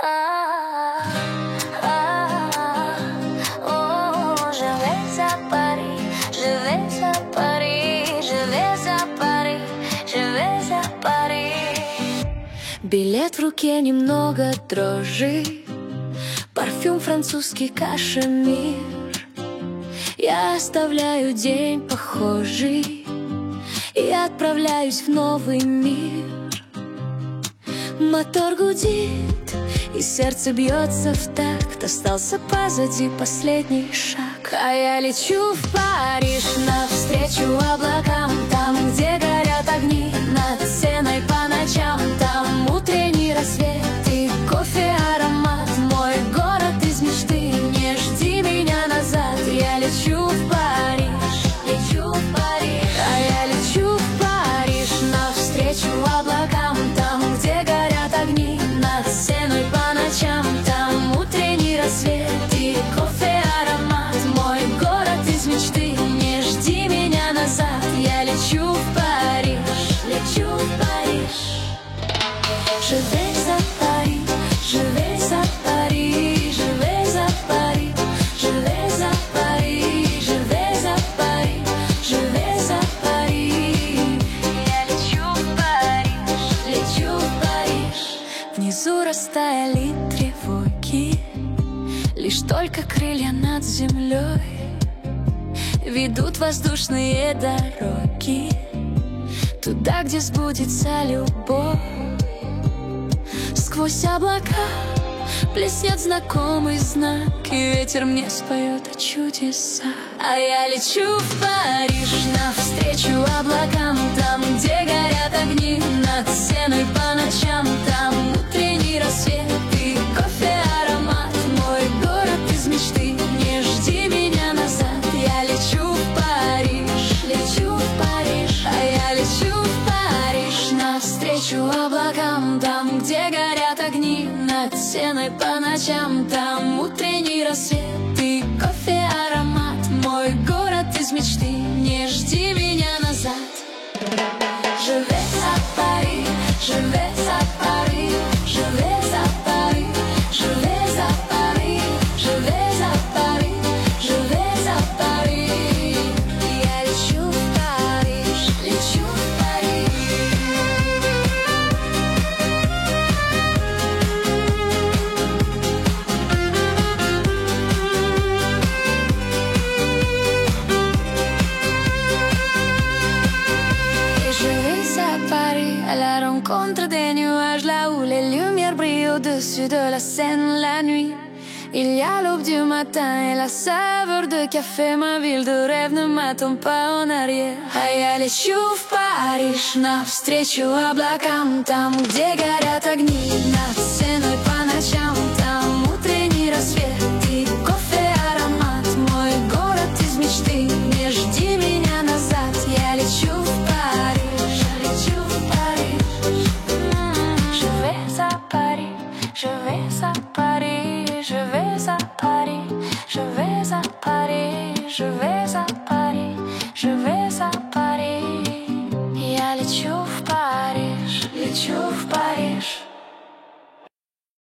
Je vais à Paris, je vais à Paris, je vais à Paris, je vais à Paris. Билет в руке, немного дрожи, парфюм французский кашемир. Я оставляю день похожий и отправляюсь в новый мир. Мотор гудит, и сердце бьется в такт. Остался позади последний шаг, а я лечу в Париж навстречу облакам. Там, где горят огни над Сеной по ночам. Там утренний рассвет и кофе аромат. Мой город из мечты, не жди меня назад. Я лечу в Париж, лечу в Париж. А я лечу в Париж навстречу облакам. Там, где горят огни над Сеной по ночам. Там утренний рассвет и кофе аромат. Мой город из мечты, не жди меня назад. Я лечу в Париж, лечу в Париж. Je vais à Paris, je vais à Paris, je vais à Paris, je vais à Paris, je vais à Paris, je vais à Paris. Я лечу в Париж, лечу в Париж. Внизу растаяли тревоги, лишь только крылья над землей ведут воздушные дороги туда, где сбудется любовь. Сквозь облака плеснет знакомый знак, и ветер мне споет о чудесах. А я лечу в Париж навстречу облакам. Там, где горят огни над Сеной по ночам. Там утренний рассвет и кофе аромат. Мой город из мечты, не жди меня назад. Я лечу в Париж, лечу в Париж. А я лечу в Париж навстречу облакам. Там, где горят огни над Сеной по ночам. Там утренний рассвет и кофе аромат. Мой город из мечты, не жди меня назад. Je vais à Paris, je vais à Paris, je vais à Paris, je vais à Paris, je vais à Paris, je vais à Paris. Я лечу в Париж, лечу в Париж. Je vais à Paris à la rencontre des nuages, là où les lumières brillent au-dessus de la Seine la nuit. Il y a l'aube du matin et la saveur de café. Ma ville de rêve ne m'attend pas en arrière. А я лечу в Париж навстречу облакам. Там, где горят огни над Сеной по ночам. Там утренний рассвет и кофе аромат. Мой город из мечты, не жди меня.